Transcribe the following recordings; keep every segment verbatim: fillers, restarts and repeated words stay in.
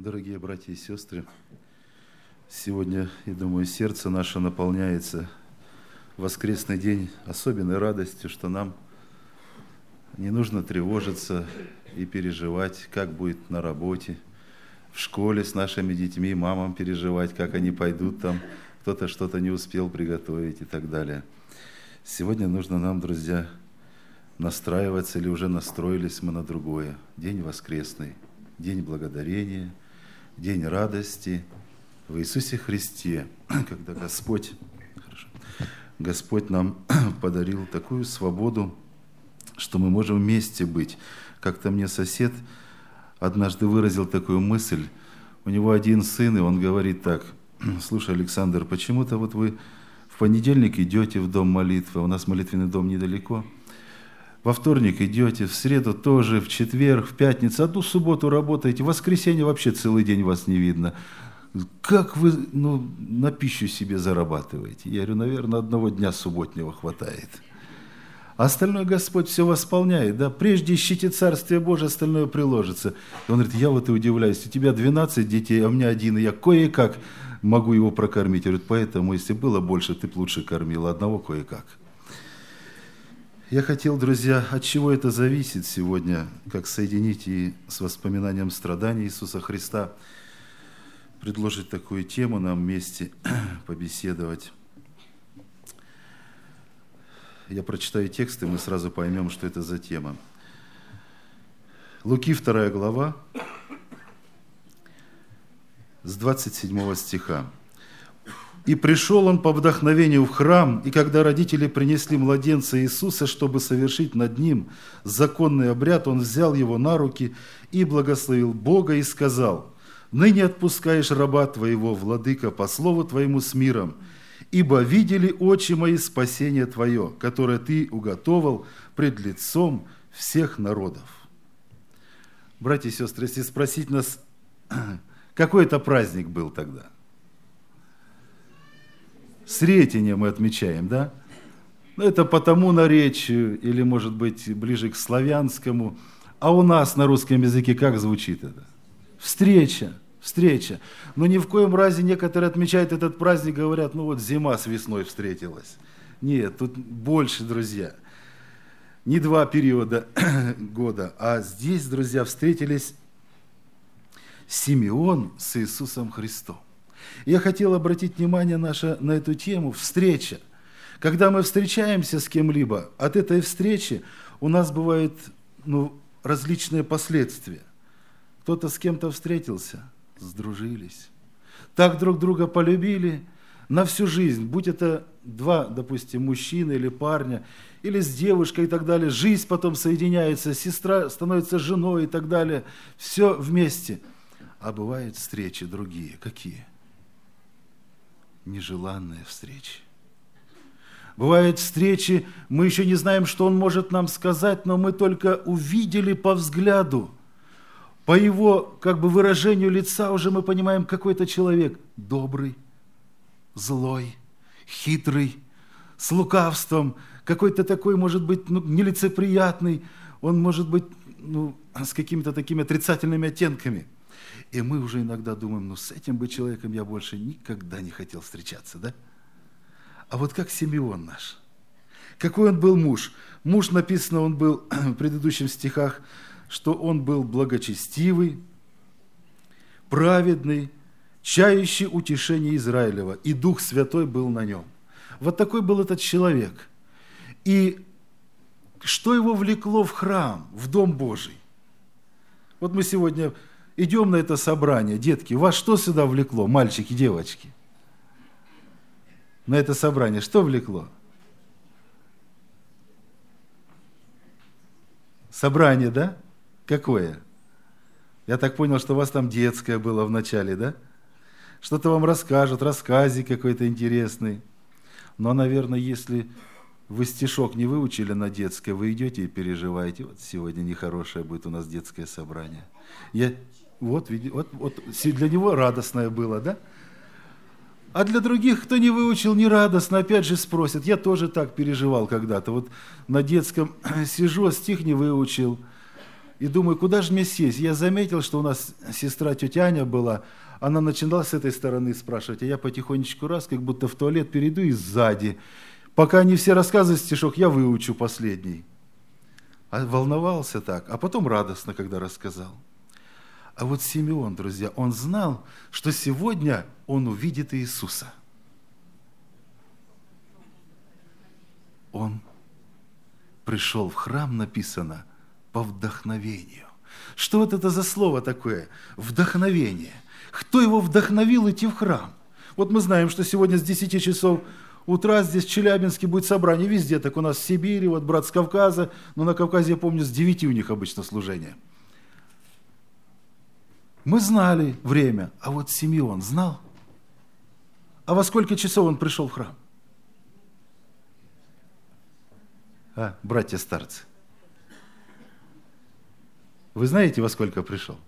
Дорогие братья и сестры, сегодня, я думаю, сердце наше наполняется в воскресный день особенной радостью, что нам не нужно тревожиться и переживать, как будет на работе, в школе с нашими детьми, мамам переживать, как они пойдут там, кто-то что-то не успел приготовить и так далее. Сегодня нужно нам, друзья, настраиваться или уже настроились мы на другое. День воскресный, день благодарения, день радости в Иисусе Христе, когда Господь, хорошо, Господь нам подарил такую свободу, что мы можем вместе быть. Как-то мне сосед однажды выразил такую мысль. У него один сын, и он говорит так: слушай, Александр, почему-то вот вы в понедельник идете в дом молитвы, у нас молитвенный дом недалеко, во вторник идете, в среду тоже, в четверг, в пятницу, одну субботу работаете, в воскресенье вообще целый день вас не видно. Как вы ну, на пищу себе зарабатываете? Я говорю, наверное, одного дня субботнего хватает. А остальное Господь все восполняет. Да? Прежде ищите Царствие Божие, остальное приложится. И он говорит, я вот и удивляюсь, у тебя двенадцать детей, а у меня один, и я кое-как могу его прокормить. Я говорю, поэтому, если было больше, ты бы лучше кормил, одного кое-как. Я хотел, друзья, от чего это зависит сегодня, как соединить и с воспоминанием страданий Иисуса Христа, предложить такую тему нам вместе побеседовать. Я прочитаю текст, и мы сразу поймем, что это за тема. Луки вторая глава, с двадцать седьмого стиха. «И пришел он по вдохновению в храм, и когда родители принесли младенца Иисуса, чтобы совершить над ним законный обряд, он взял его на руки и благословил Бога и сказал: ныне отпускаешь раба твоего, владыка, по слову твоему с миром, ибо видели очи мои спасение твое, которое ты уготовал пред лицом всех народов». Братья и сестры, если спросить нас, какой это праздник был тогда? Сретение мы отмечаем, да? Это по тому наречию, или, может быть, ближе к славянскому. А у нас на русском языке как звучит это? Встреча, встреча. Но ни в коем разе некоторые отмечают этот праздник, говорят, ну вот зима с весной встретилась. Нет, тут больше, друзья. Не два периода года, а здесь, друзья, встретились Симеон с Иисусом Христом. Я хотел обратить внимание наше на эту тему «встреча». Когда мы встречаемся с кем-либо, от этой встречи у нас бывают ну, различные последствия. Кто-то с кем-то встретился, сдружились, так друг друга полюбили на всю жизнь, будь это два, допустим, мужчины или парня, или с девушкой и так далее, жизнь потом соединяется, сестра становится женой и так далее, все вместе. А бывают встречи другие. Какие? Нежеланные встречи. Бывают встречи, мы еще не знаем, что он может нам сказать, но мы только увидели по взгляду, по его как бы выражению лица уже мы понимаем, какой это человек добрый, злой, хитрый, с лукавством, какой-то такой, может быть, ну, нелицеприятный, он может быть ну, с какими-то такими отрицательными оттенками. И мы уже иногда думаем, ну с этим бы человеком я больше никогда не хотел встречаться, да? А вот как Симеон наш. Какой он был муж? Муж, написано, он был в предыдущих стихах, что он был благочестивый, праведный, чающий утешение Израилева, и Дух Святой был на нем. Вот такой был этот человек. И что его влекло в храм, в Дом Божий? Вот мы сегодня идем на это собрание. Детки, вас что сюда влекло, мальчики, девочки? На это собрание что влекло? Собрание, да? Какое? Я так понял, что у вас там детское было в начале, да? Что-то вам расскажут, рассказик какой-то интересный. Но, наверное, если вы стишок не выучили на детское, вы идете и переживаете. Вот сегодня нехорошее будет у нас детское собрание. Я... Вот, вот, вот для него радостное было, да? А для других, кто не выучил, не радостно, опять же спросят. Я тоже так переживал когда-то. Вот на детском сижу, а стих не выучил. и думаю, куда же мне сесть? Я заметил, что у нас сестра тетя Аня была, она начинала с этой стороны спрашивать, а я потихонечку раз, как будто в туалет перейду и сзади. Пока они все рассказывают стишок, я выучу последний. А волновался так, а потом радостно, когда рассказал. А вот Симеон, друзья, он знал, что сегодня он увидит Иисуса. Он пришел в храм, написано, по вдохновению. Что вот это за слово такое? Вдохновение. Кто его вдохновил идти в храм? Вот мы знаем, что сегодня с десяти часов утра здесь в Челябинске будет собрание. Везде, так у нас в Сибири, вот брат с Кавказа. Но на Кавказе, я помню, с девяти у них обычно служение. Мы знали время, а вот Симеон знал. А во сколько часов он пришел в храм? А, братья-старцы. Вы знаете, во сколько пришел?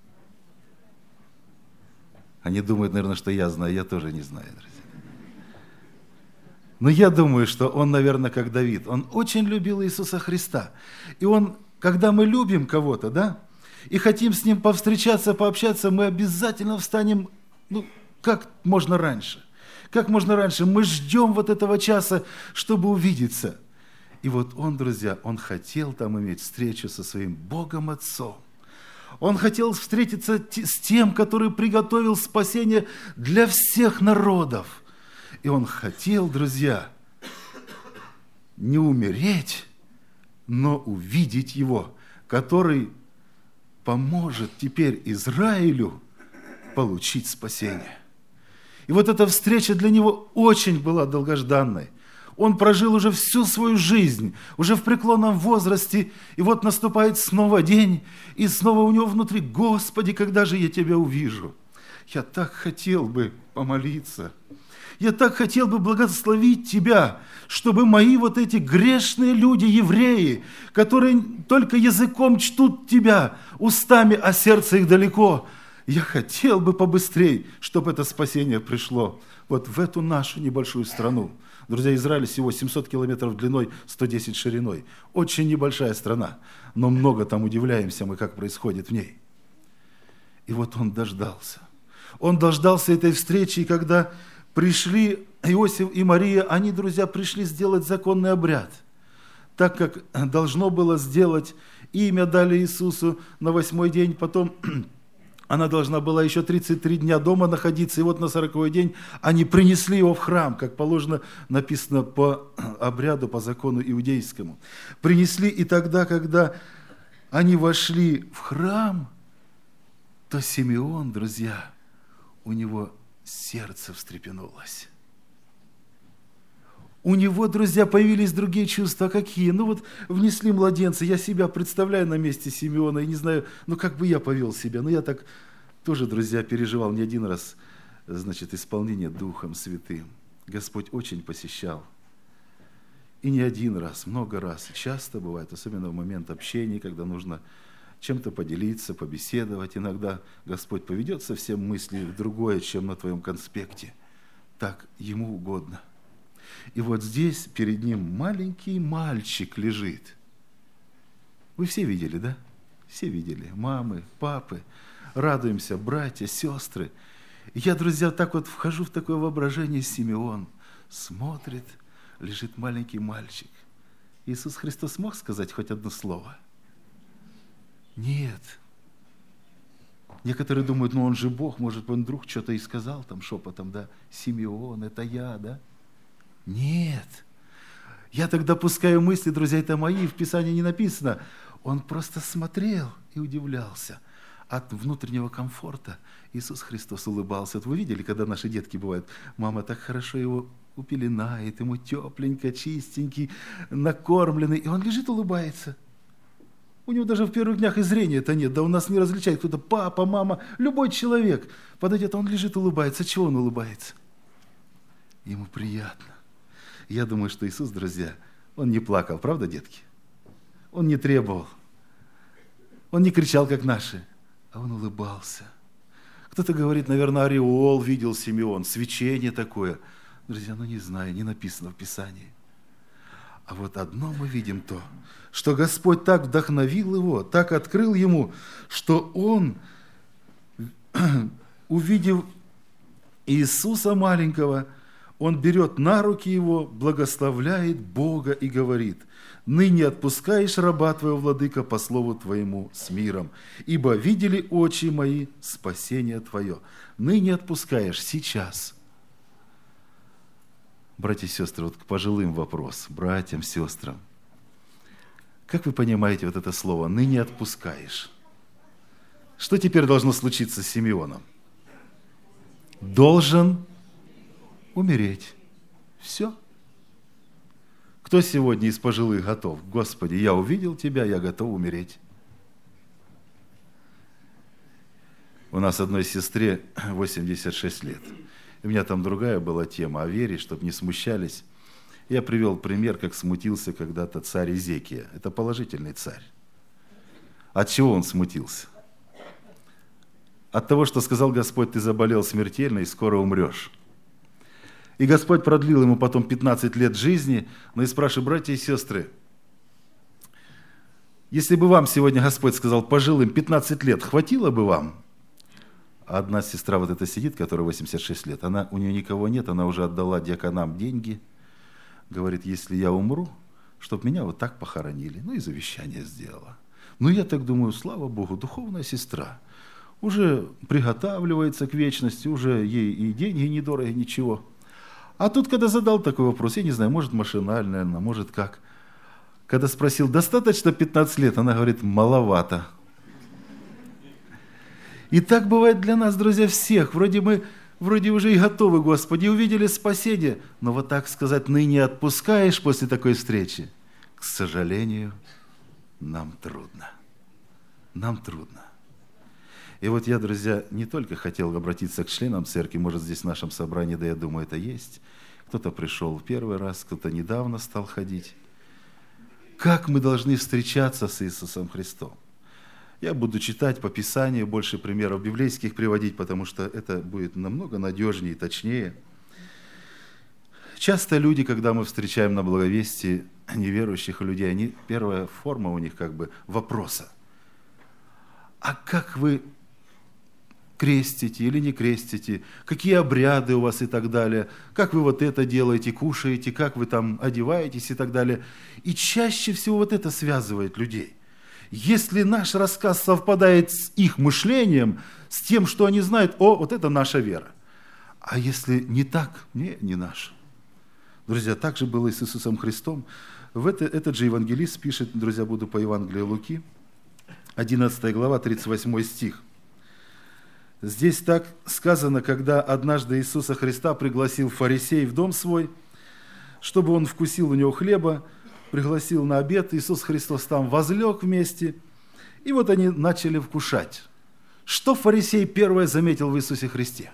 Они думают, наверное, что я знаю, я тоже не знаю, друзья. Но я думаю, что он, наверное, как Давид. Он очень любил Иисуса Христа. И он, когда мы любим кого-то, да, и хотим с ним повстречаться, пообщаться, мы обязательно встанем, ну, как можно раньше. Как можно раньше. Мы ждем вот этого часа, чтобы увидеться. И вот он, друзья, он хотел там иметь встречу со своим Богом Отцом. Он хотел встретиться с тем, который приготовил спасение для всех народов. И он хотел, друзья, не умереть, но увидеть его, который поможет теперь Израилю получить спасение. И вот эта встреча для него очень была долгожданной. Он прожил уже всю свою жизнь, уже в преклонном возрасте, и вот наступает снова день, и снова у него внутри: «Господи, когда же я Тебя увижу?» Я так хотел бы помолиться, я так хотел бы благословить Тебя, чтобы мои вот эти грешные люди, евреи, которые только языком чтут Тебя, устами, а сердце их далеко, я хотел бы побыстрее, чтобы это спасение пришло вот в эту нашу небольшую страну. Друзья, Израиль всего семьсот километров длиной, сто десять шириной. Очень небольшая страна, но много там удивляемся мы, как происходит в ней. И вот он дождался. Он дождался этой встречи, и когда пришли Иосиф и Мария, они, друзья, пришли сделать законный обряд, так как должно было сделать. Имя дали Иисусу на восьмой день, потом она должна была еще тридцать три дня дома находиться, и вот на сороковой день они принесли его в храм, как положено, написано по обряду, по закону иудейскому. Принесли, и тогда, когда они вошли в храм, то Симеон, друзья, у него сердце встрепенулось. У него, друзья, появились другие чувства. Какие? Ну вот внесли младенца, я себя представляю на месте Симеона, и не знаю, ну как бы я повел себя. Ну я так тоже, друзья, переживал не один раз, значит, исполнение Духом Святым. Господь очень посещал. И не один раз, много раз. Часто бывает, особенно в момент общения, когда нужно чем-то поделиться, побеседовать. Иногда Господь поведет совсем мысли в другое, чем на твоем конспекте. Так Ему угодно. И вот здесь перед ним маленький мальчик лежит. Вы все видели, да? Все видели. Мамы, папы. Радуемся, братья, сестры. И я, друзья, так вот вхожу в такое воображение. Симеон смотрит, лежит маленький мальчик. Иисус Христос мог сказать хоть одно слово? Нет. Некоторые думают, ну он же Бог, может, он вдруг что-то и сказал там шепотом, да? Симеон, это я, да? Нет. Я так допускаю мысли, друзья, это мои, в Писании не написано. Он просто смотрел и удивлялся. От внутреннего комфорта Иисус Христос улыбался. Вот вы видели, когда наши детки бывают, мама так хорошо его упеленает, ему тепленько, чистенький, накормленный, и он лежит, улыбается. У него даже в первых днях и зрения-то нет, да у нас не различает кто-то, папа, мама, любой человек. Подойдет, он лежит, улыбается. Чего он улыбается? Ему приятно. Я думаю, что Иисус, друзья, Он не плакал, правда, детки? Он не требовал. Он не кричал, как наши, а Он улыбался. Кто-то говорит, наверное, ореол видел Симеон, свечение такое. Друзья, ну не знаю, не написано в Писании. А вот одно мы видим то, что Господь так вдохновил его, так открыл ему, что он, увидев Иисуса маленького, он берет на руки его, благословляет Бога и говорит: «Ныне отпускаешь раба твоего, владыка, по слову твоему с миром, ибо видели очи мои спасение твое». Ныне отпускаешь сейчас. Братья и сестры, вот к пожилым вопрос, братьям, сестрам. Как вы понимаете вот это слово «ныне отпускаешь»? Что теперь должно случиться с Симеоном? Должен умереть. Все. Кто сегодня из пожилых готов? Господи, я увидел Тебя, я готов умереть. У нас одной сестре восемьдесят шесть лет. У меня там другая была тема о вере, чтобы не смущались. Я привел пример, как смутился когда-то царь Изекия. Это положительный царь. От чего он смутился? От того, что сказал Господь: ты заболел смертельно и скоро умрешь. И Господь продлил ему потом пятнадцать лет жизни. Но и спрашиваю, братья и сестры, если бы вам сегодня Господь сказал: пожилым пятнадцать лет, хватило бы вам? А одна сестра вот эта сидит, которая восемьдесят шесть лет, она, у нее никого нет, она уже отдала диаконам деньги. Говорит: если я умру, чтобы меня вот так похоронили. Ну и завещание сделала. Ну я так думаю, слава Богу, духовная сестра. Уже приготавливается к вечности, уже ей и деньги недорого, ничего. А тут, когда задал такой вопрос, я не знаю, может машинально, наверное, может как. Когда спросил: достаточно пятнадцать лет, она говорит: маловато. И так бывает для нас, друзья, всех. Вроде мы вроде уже и готовы, Господи, увидели спасение. Но вот так сказать: ныне отпускаешь после такой встречи, к сожалению, нам трудно. Нам трудно. И вот я, друзья, не только хотел обратиться к членам церкви, может, здесь в нашем собрании, да я думаю, это есть. Кто-то пришел в первый раз, кто-то недавно стал ходить. Как мы должны встречаться с Иисусом Христом? Я буду читать по Писанию, больше примеров библейских приводить, потому что это будет намного надежнее и точнее. Часто люди, когда мы встречаем на благовестии неверующих людей, они, первая форма у них как бы вопроса: а как вы крестите или не крестите, какие обряды у вас и так далее, как вы вот это делаете, кушаете, как вы там одеваетесь и так далее. И чаще всего вот это связывает людей. Если наш рассказ совпадает с их мышлением, с тем, что они знают: о, вот это наша вера. А если не так, не, не наша. Друзья, так же было и с Иисусом Христом. В это, этот же евангелист пишет, друзья, буду по Евангелию Луки, одиннадцатая глава, тридцать восьмой стих. Здесь так сказано: когда однажды Иисуса Христа пригласил фарисей в дом свой, чтобы он вкусил у него хлеба, пригласил на обед, Иисус Христос там возлег вместе, и вот они начали вкушать. Что фарисей первое заметил в Иисусе Христе?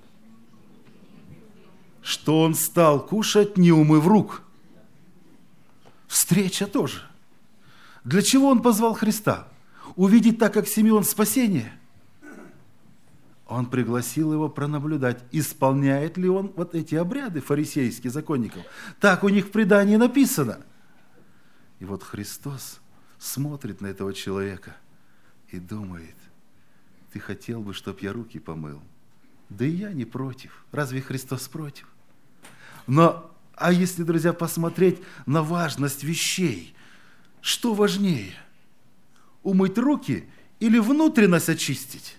Что он стал кушать, не умыв рук. Встреча тоже. Для чего он позвал Христа? Увидеть так, как Симеон, спасение. Он пригласил его пронаблюдать, исполняет ли он вот эти обряды фарисейские, законников. Так у них в предании написано. И вот Христос смотрит на этого человека и думает: ты хотел бы, чтоб я руки помыл? Да и я не против. Разве Христос против? Но, а если, друзья, посмотреть на важность вещей, что важнее? Умыть руки или внутренность очистить?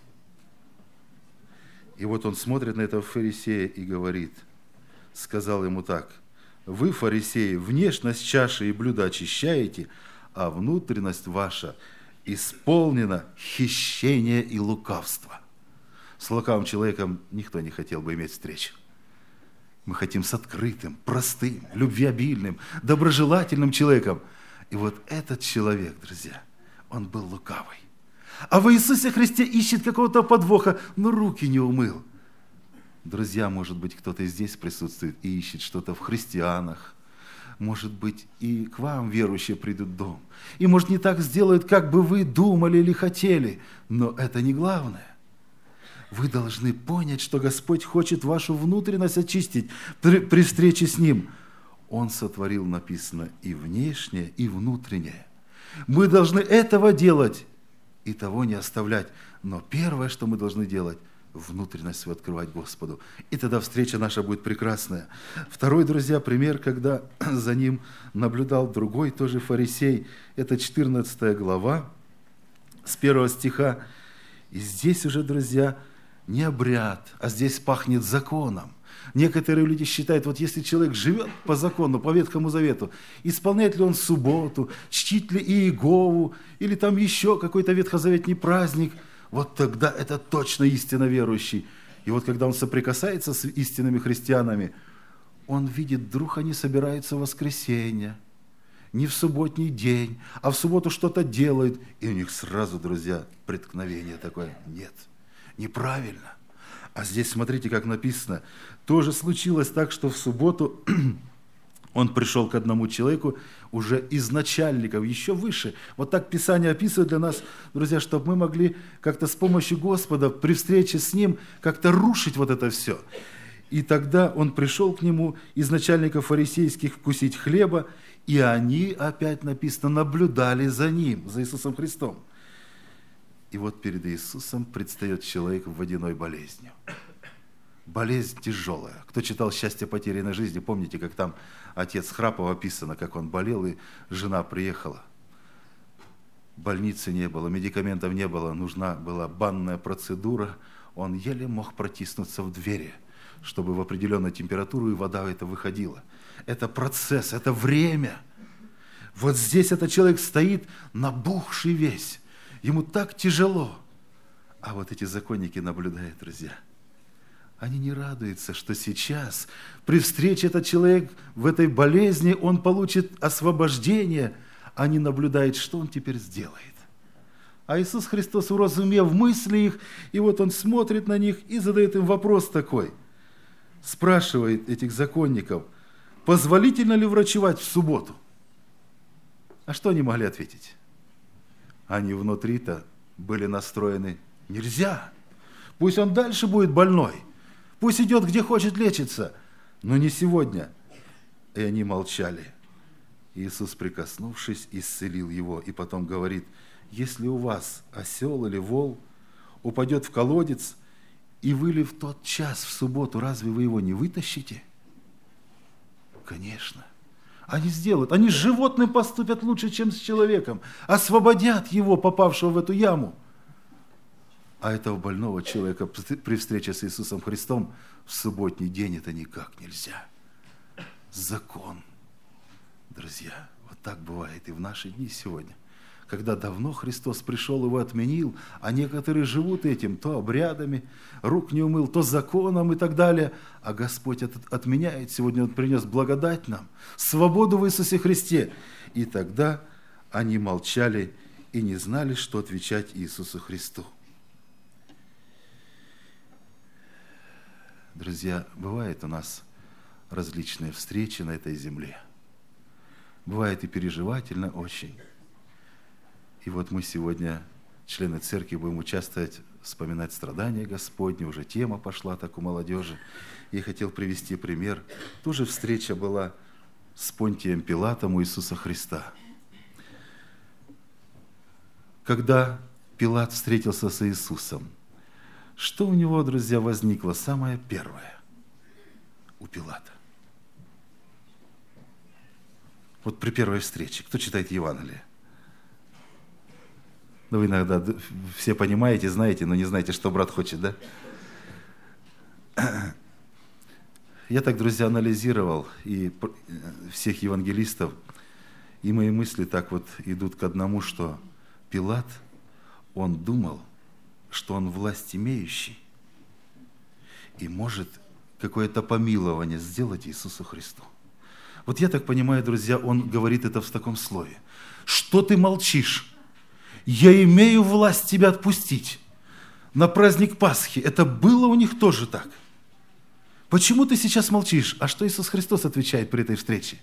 И вот он смотрит на этого фарисея и говорит, сказал ему так: вы, фарисеи, внешность чаши и блюда очищаете, а внутренность ваша исполнена хищения и лукавства. С лукавым человеком никто не хотел бы иметь встречу. Мы хотим с открытым, простым, любвеобильным, доброжелательным человеком. И вот этот человек, друзья, он был лукавый. А в Иисусе Христе ищет какого-то подвоха, но руки не умыл. Друзья, может быть, кто-то здесь присутствует и ищет что-то в христианах. Может быть, и к вам верующие придут в дом. И, может, не так сделают, как бы вы думали или хотели. Но это не главное. Вы должны понять, что Господь хочет вашу внутренность очистить при, при встрече с Ним. Он сотворил, написано, и внешнее, и внутреннее. Мы должны этого делать и того не оставлять. Но первое, что мы должны делать, внутренность свою открывать Господу. И тогда встреча наша будет прекрасная. Второй, друзья, пример, когда за ним наблюдал другой, тоже фарисей. Это четырнадцатая глава, с первого стиха. И здесь уже, друзья, не обряд, а здесь пахнет законом. Некоторые люди считают, вот если человек живет по закону, по Ветхому Завету, исполняет ли он субботу, чтит ли Иегову, или там еще какой-то ветхозаветний праздник, вот тогда это точно истинно верующий. И вот когда он соприкасается с истинными христианами, он видит, вдруг они собираются в воскресенье, не в субботний день, а в субботу что-то делают, и у них сразу, друзья, преткновение такое. Нет, неправильно. А здесь смотрите, как написано. Тоже случилось так, что в субботу он пришел к одному человеку, уже из начальников, еще выше. Вот так Писание описывает для нас, друзья, чтобы мы могли как-то с помощью Господа при встрече с Ним как-то рушить вот это все. И тогда он пришел к нему из начальников фарисейских вкусить хлеба, и они, опять написано, наблюдали за Ним, за Иисусом Христом. И вот перед Иисусом предстает человек в водяной болезнью. Болезнь тяжелая. Кто читал «Счастье потерянной жизни», помните, как там отец Храпов описано, как он болел, и жена приехала. Больницы не было, медикаментов не было, нужна была банная процедура. Он еле мог протиснуться в двери, чтобы в определенную температуру и вода это выходила. Это процесс, это время. Вот здесь этот человек стоит, набухший весь. Ему так тяжело. А вот эти законники наблюдают, друзья. Они не радуются, что сейчас при встрече этот человек в этой болезни, он получит освобождение. Они наблюдают, что он теперь сделает. А Иисус Христос, уразумев мысли их, и вот он смотрит на них и задает им вопрос такой. Спрашивает этих законников, позволительно ли врачевать в субботу? А что они могли ответить? Они внутри-то были настроены, нельзя. Пусть он дальше будет больной. Пусть идет, где хочет лечиться, но не сегодня. И они молчали. Иисус, прикоснувшись, исцелил его. И потом говорит, если у вас осел или вол упадет в колодец, и вы ли в тот час, в субботу, разве вы его не вытащите? Конечно. Они сделают. Они с животным поступят лучше, чем с человеком. Освободят его, попавшего в эту яму. А этого больного человека при встрече с Иисусом Христом в субботний день это никак нельзя. Закон. Друзья, вот так бывает и в наши дни сегодня. Когда давно Христос пришел, его отменил, а некоторые живут этим, то обрядами, рук не умыл, то законом и так далее. А Господь этот отменяет. Сегодня Он принес благодать нам, свободу в Иисусе Христе. И тогда они молчали и не знали, что отвечать Иисусу Христу. Друзья, бывают у нас различные встречи на этой земле. Бывает и переживательно очень. И вот мы сегодня, члены церкви, будем участвовать, вспоминать страдания Господни. Уже тема пошла так у молодежи. Я хотел привести пример. Тоже встреча была с Понтием Пилатом у Иисуса Христа. Когда Пилат встретился с Иисусом, что у него, друзья, возникло самое первое у Пилата? Вот при первой встрече. Кто читает Евангелие? Ну, вы иногда все понимаете, знаете, но не знаете, что брат хочет, да? Я так, друзья, анализировал и всех евангелистов, и мои мысли так вот идут к одному, что Пилат, он думал, что он власть имеющий и может какое-то помилование сделать Иисусу Христу. Вот я так понимаю, друзья, он говорит это в таком слове. Что ты молчишь? Я имею власть тебя отпустить. На праздник Пасхи. Это было у них тоже так. Почему ты сейчас молчишь? А что Иисус Христос отвечает при этой встрече?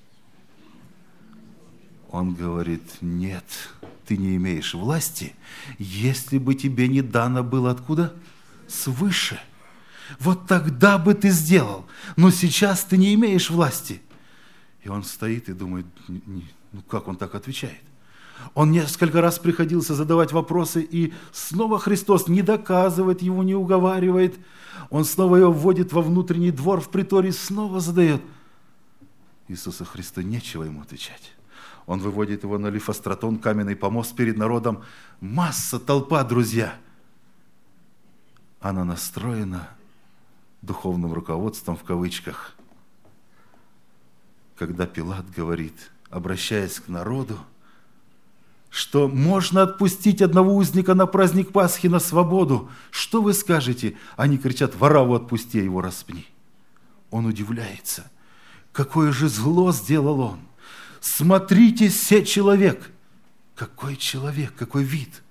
Он говорит, нет, ты не имеешь власти, если бы тебе не дано было откуда? Свыше. Вот тогда бы ты сделал. Но сейчас ты не имеешь власти. И он стоит и думает, ну как он так отвечает? Он несколько раз приходился задавать вопросы, и снова Христос не доказывает его, не уговаривает. Он снова его вводит во внутренний двор в приторе и снова задает. Иисусу Христу нечего ему отвечать. Он выводит его на Лифостратон, каменный помост перед народом. Масса, толпа, друзья. Она настроена духовным руководством в кавычках. Когда Пилат говорит, обращаясь к народу, что можно отпустить одного узника на праздник Пасхи на свободу. Что вы скажете? Они кричат, Варавву отпусти, его распни. Он удивляется. Какое же зло сделал он. Смотрите, се человек. Какой человек, какой вид.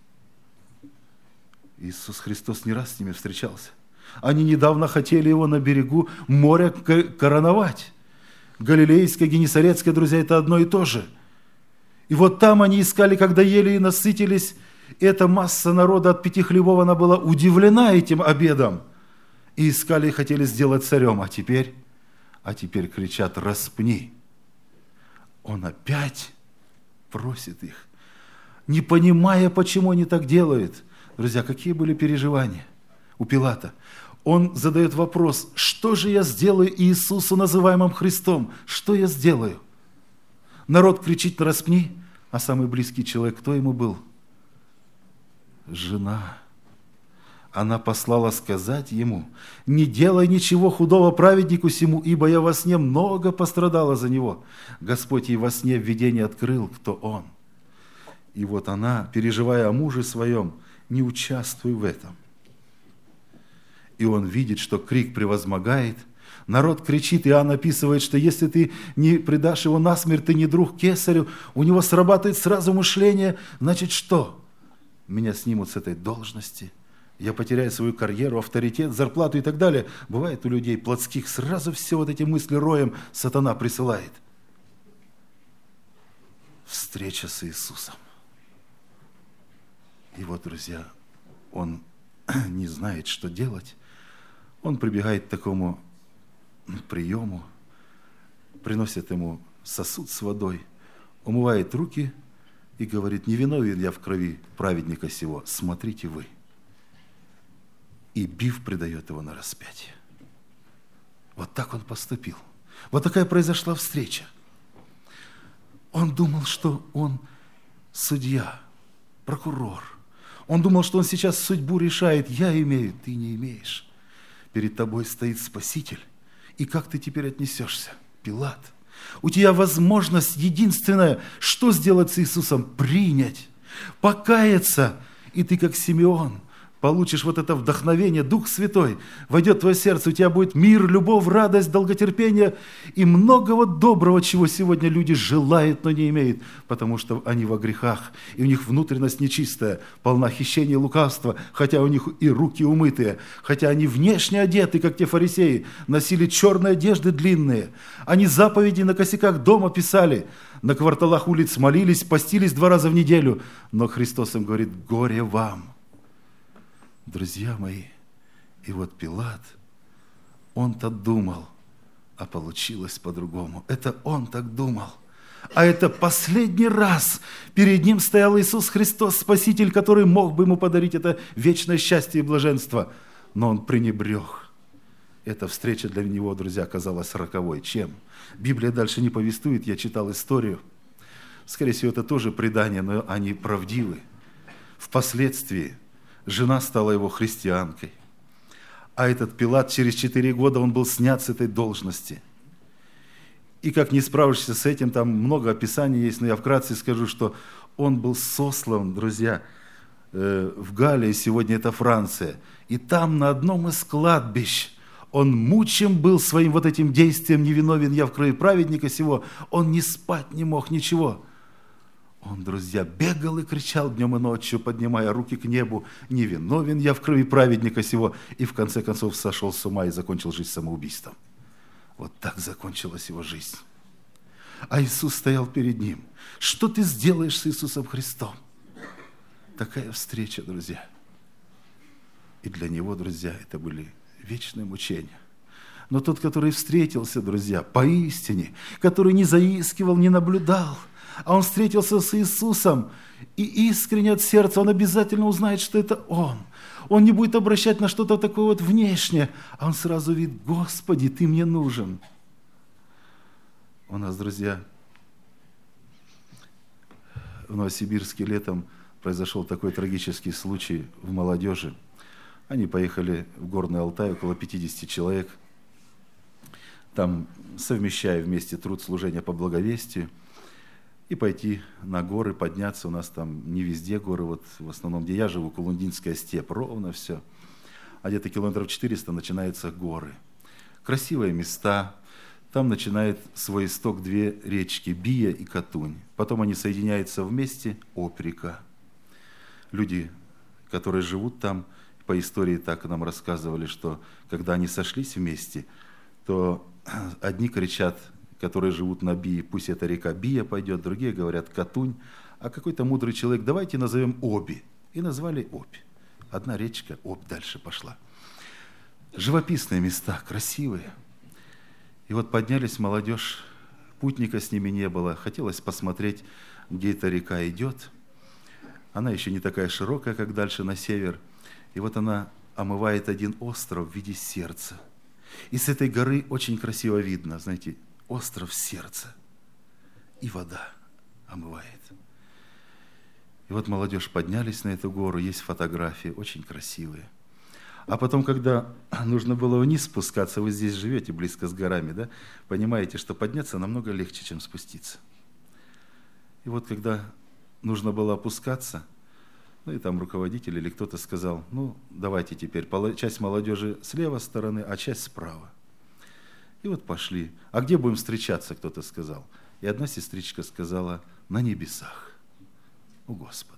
Иисус Христос не раз с ними встречался. Они недавно хотели его на берегу моря короновать. Галилейское, Генесарецкое, друзья, это одно и то же. И вот там они искали, когда ели и насытились. Эта масса народа от пяти хлебов, она была удивлена этим обедом. И искали и хотели сделать царем. А теперь, а теперь кричат, распни. Он опять просит их, не понимая, почему они так делают. Друзья, какие были переживания у Пилата? Он задает вопрос, что же я сделаю Иисусу, называемым Христом? Что я сделаю? Народ кричит, распни, а самый близкий человек, кто ему был? Жена. Она послала сказать ему, не делай ничего худого праведнику сему, ибо я во сне много пострадала за него. Господь ей во сне в видении открыл, кто он. И вот она, переживая о муже своем, не участвуй в этом. И он видит, что крик превозмогает. Народ кричит, Иоанн описывает, что если ты не предашь его насмерть, ты не друг кесарю, у него срабатывает сразу мышление, значит что? Меня снимут с этой должности, я потеряю свою карьеру, авторитет, зарплату и так далее. Бывает у людей плотских, сразу все вот эти мысли роем сатана присылает. Встреча с Иисусом. И вот, друзья, он не знает, что делать. Он прибегает к такому приему, приносит ему сосуд с водой, умывает руки и говорит, не виновен я в крови праведника сего, смотрите вы. И бив предает его на распятие. Вот так он поступил. Вот такая произошла встреча. Он думал, что он судья, прокурор. Он думал, что он сейчас судьбу решает. Я имею, ты не имеешь. Перед тобой стоит Спаситель. И как ты теперь отнесешься? Пилат. У тебя возможность единственная, что сделать с Иисусом? Принять, покаяться. И ты, как Симеон, получишь вот это вдохновение, Дух Святой, войдет в твое сердце, у тебя будет мир, любовь, радость, долготерпение и многого доброго, чего сегодня люди желают, но не имеют, потому что они во грехах, и у них внутренность нечистая, полна хищения и лукавства, хотя у них и руки умытые, хотя они внешне одеты, как те фарисеи, носили черные одежды длинные, они заповеди на косяках дома писали, на кварталах улиц молились, постились два раза в неделю, но Христос им говорит, горе вам. Друзья мои, и вот Пилат, он-то думал, а получилось по-другому. Это он так думал. А это последний раз перед ним стоял Иисус Христос, Спаситель, который мог бы ему подарить это вечное счастье и блаженство. Но он пренебрег. Эта встреча для него, друзья, оказалась роковой. Чем? Библия дальше не повествует, я читал историю. Скорее всего, это тоже предание, но они правдивы. Впоследствии жена стала его христианкой. А этот Пилат через четыре года он был снят с этой должности. И как не справишься с этим, там много описаний есть, но я вкратце скажу, что он был сослан, друзья, в Галлии, сегодня это Франция. И там на одном из кладбищ он мучим был своим вот этим действием, невиновен я в крови праведника сего. Он не спать не мог, ничего. Он, друзья, бегал и кричал днем и ночью, поднимая руки к небу, не виновен я в крови праведника сего, и в конце концов сошел с ума и закончил жизнь самоубийством. Вот так закончилась его жизнь. А Иисус стоял перед ним. Что ты сделаешь с Иисусом Христом? Такая встреча, друзья. И для него, друзья, это были вечные мучения. Но тот, который встретился, друзья, поистине, который не заискивал, не наблюдал, а он встретился с Иисусом, и искренне от сердца он обязательно узнает, что это Он. Он не будет обращать на что-то такое вот внешнее, а он сразу видит: Господи, Ты мне нужен. У нас, друзья, в Новосибирске летом произошел такой трагический случай в молодежи. Они поехали в Горный Алтай, около пятьдесят человек, там совмещая вместе труд служения по благовестию, и пойти на горы, подняться. У нас там не везде горы, вот в основном, где я живу, Кулундинская степь, ровно все. А где-то километров четыреста начинаются горы. Красивые места. Там начинает свой исток две речки, Бия и Катунь. Потом они соединяются вместе, Обь-река. Люди, которые живут там, по истории так нам рассказывали, что когда они сошлись вместе, то одни кричат, которые живут на Бии: пусть эта река Бия пойдет, другие говорят Катунь, а какой-то мудрый человек: давайте назовем Оби. И назвали Обь. Одна речка, Обь дальше пошла. Живописные места, красивые. И вот поднялись молодежь, путника с ними не было, хотелось посмотреть, где эта река идет. Она еще не такая широкая, как дальше на север. И вот она омывает один остров в виде сердца. И с этой горы очень красиво видно, знаете, остров сердца. И вода омывает. И вот молодежь поднялись на эту гору, есть фотографии, очень красивые. А потом, когда нужно было вниз спускаться, вы здесь живете близко с горами, да, понимаете, что подняться намного легче, чем спуститься. И вот когда нужно было опускаться, ну и там руководитель или кто-то сказал: ну, давайте теперь часть молодежи с левой стороны, а часть справа. И вот пошли. А где будем встречаться, кто-то сказал. И одна сестричка сказала: на небесах у Господа.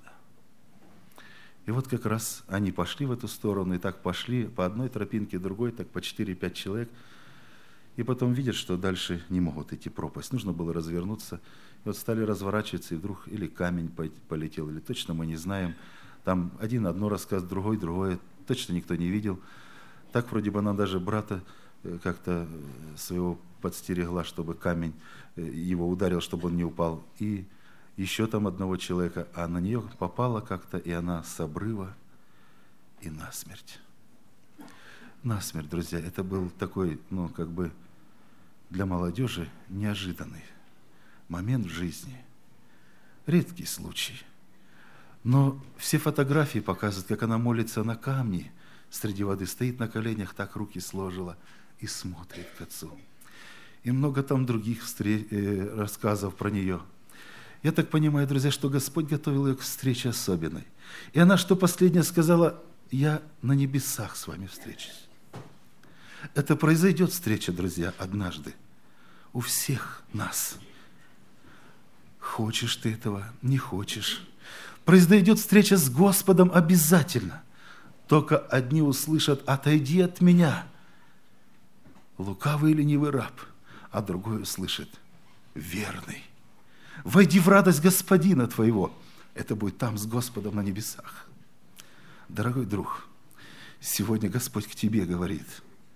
И вот как раз они пошли в эту сторону, и так пошли по одной тропинке, другой, так по четыре-пять человек. И потом видят, что дальше не могут идти пропасть. Нужно было развернуться. И вот стали разворачиваться, и вдруг или камень полетел, или точно мы не знаем. Там один одно рассказывает, другой другое. Точно никто не видел. Так вроде бы она даже брата как-то своего подстерегла, чтобы камень его ударил, чтобы он не упал. И еще там одного человека, а на нее попало как-то, и она с обрыва и насмерть. Насмерть, друзья, это был такой, ну, как бы для молодежи неожиданный момент в жизни. Редкий случай. Но все фотографии показывают, как она молится на камне среди воды, стоит на коленях, так руки сложила и смотрит к Отцу. И много там других встреч, э, рассказов про нее. Я так понимаю, друзья, что Господь готовил ее к встрече особенной. И она, что последнее сказала: я на небесах с вами встречусь. Это произойдет встреча, друзья, однажды. У всех нас. Хочешь ты этого, не хочешь. Произойдет встреча с Господом обязательно. Только одни услышат: отойди от меня, лукавый и ленивый раб, а другой услышит: верный. Войди в радость Господина твоего. Это будет там с Господом на небесах. Дорогой друг, сегодня Господь к тебе говорит: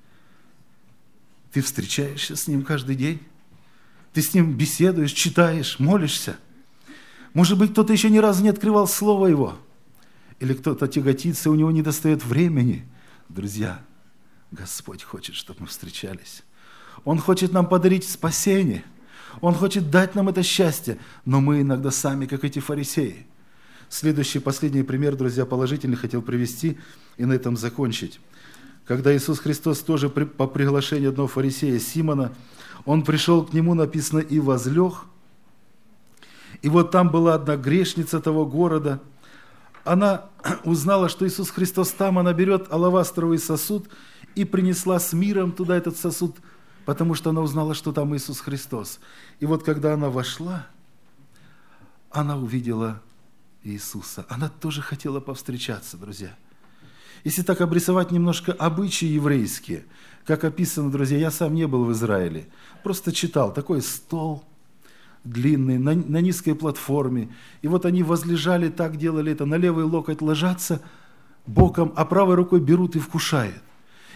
ты встречаешься с Ним каждый день? Ты с Ним беседуешь, читаешь, молишься? Может быть, кто-то еще ни разу не открывал Слово Его? Или кто-то тяготится, у него не достает времени? Друзья, Господь хочет, чтобы мы встречались. Он хочет нам подарить спасение. Он хочет дать нам это счастье, но мы иногда сами, как эти фарисеи. Следующий, последний пример, друзья, положительный хотел привести и на этом закончить. Когда Иисус Христос тоже по приглашению одного фарисея, Симона, Он пришел к нему, написано, и возлег. И вот там была одна грешница того города. Она узнала, что Иисус Христос там, она берет алавастровый сосуд и принесла с миром туда этот сосуд, потому что она узнала, что там Иисус Христос. И вот когда она вошла, она увидела Иисуса. Она тоже хотела повстречаться, друзья. Если так обрисовать немножко обычаи еврейские, как описано, друзья, я сам не был в Израиле, просто читал, такой стол длинный, на, на низкой платформе, и вот они возлежали, так делали это, на левый локоть ложатся боком, а правой рукой берут и вкушают.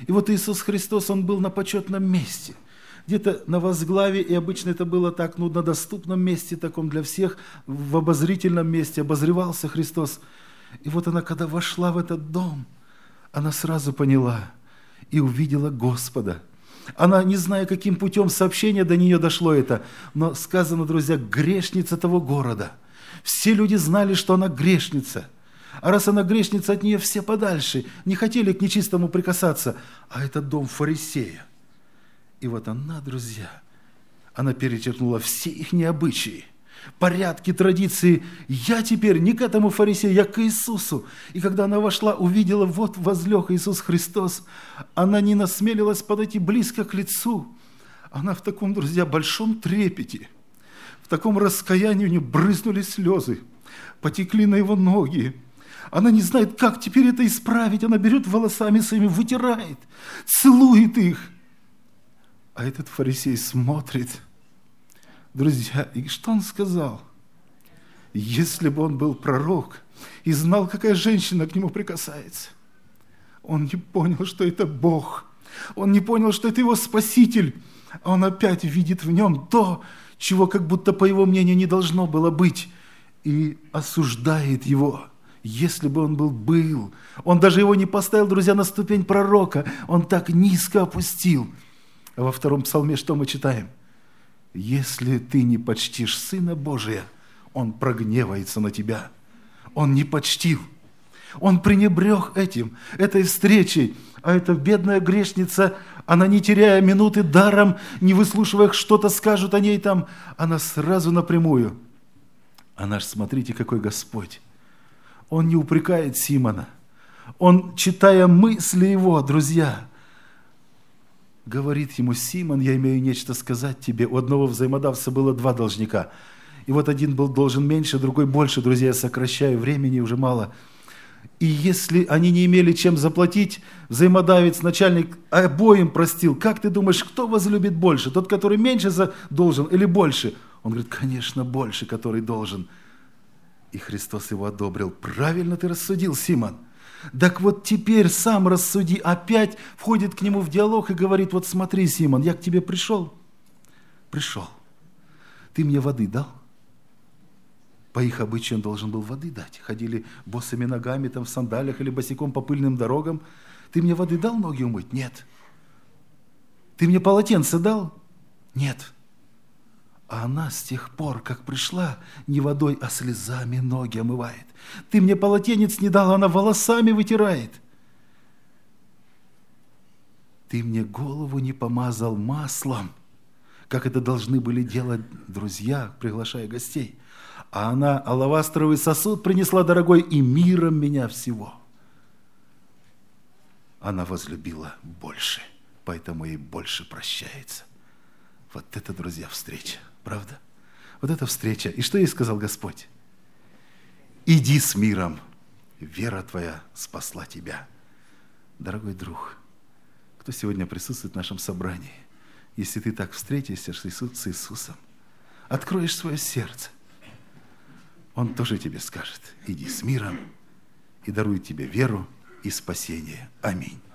И вот Иисус Христос, Он был на почетном месте, где-то на возглаве, и обычно это было так, ну, на доступном месте, таком для всех, в обозрительном месте обозревался Христос. И вот она, когда вошла в этот дом, она сразу поняла и увидела Господа. Она, не зная, каким путем сообщение до нее дошло это, но сказано, друзья, грешница того города. Все люди знали, что она грешница. А раз она грешница, от нее все подальше, не хотели к нечистому прикасаться. А это дом фарисея. И вот она, друзья, она перечеркнула все их обычаи, порядки, традиции. Я теперь не к этому фарисею, я к Иисусу. И когда она вошла, увидела, вот возлег Иисус Христос, она не насмелилась подойти близко к лицу. Она в таком, друзья, большом трепете, в таком раскаянии у нее брызнули слезы, потекли на его ноги. Она не знает, как теперь это исправить. Она берет волосами своими, вытирает, целует их. А этот фарисей смотрит. Друзья, и что он сказал? Если бы он был пророк и знал, какая женщина к нему прикасается, он не понял, что это Бог. Он не понял, что это его Спаситель. А он опять видит в нем то, чего как будто, по его мнению, не должно было быть. И осуждает его. Если бы он был, был. Он даже его не поставил, друзья, на ступень пророка. Он так низко опустил. А во втором псалме что мы читаем? Если ты не почтишь Сына Божия, Он прогневается на тебя. Он не почтил. Он пренебрег этим, этой встречей. А эта бедная грешница, она, не теряя минуты даром, не выслушивая, что-то скажут о ней там, она сразу напрямую. А наш, смотрите, какой Господь. Он не упрекает Симона. Он, читая мысли его, друзья, говорит ему: Симон, я имею нечто сказать тебе. У одного взаимодавца было два должника. И вот один был должен меньше, другой больше. Друзья, я сокращаю, времени уже мало. И если они не имели чем заплатить, взаимодавец, начальник обоим простил. Как ты думаешь, кто возлюбит больше? Тот, который меньше должен, или больше? Он говорит: конечно, больше, который должен. И Христос его одобрил. Правильно ты рассудил, Симон. Так вот теперь сам рассуди. Опять входит к нему в диалог и говорит: вот смотри, Симон, я к тебе пришел. Пришел. Ты мне воды дал? По их обычаю он должен был воды дать. Ходили босыми ногами там в сандалиях или босиком по пыльным дорогам. Ты мне воды дал ноги умыть? Нет. Ты мне полотенце дал? Нет. А она с тех пор, как пришла, не водой, а слезами ноги омывает. Ты мне полотенец не дал, она волосами вытирает. Ты мне голову не помазал маслом, как это должны были делать друзья, приглашая гостей. А она алавастровый сосуд принесла, дорогой, и миром меня всего. Она возлюбила больше, поэтому ей больше прощается. Вот это, друзья, встреча. Правда? Вот эта встреча. И что ей сказал Господь? Иди с миром, вера твоя спасла тебя. Дорогой друг, кто сегодня присутствует в нашем собрании, если ты так встретишься с Иисусом, откроешь свое сердце, Он тоже тебе скажет: иди с миром, и дарует тебе веру и спасение. Аминь.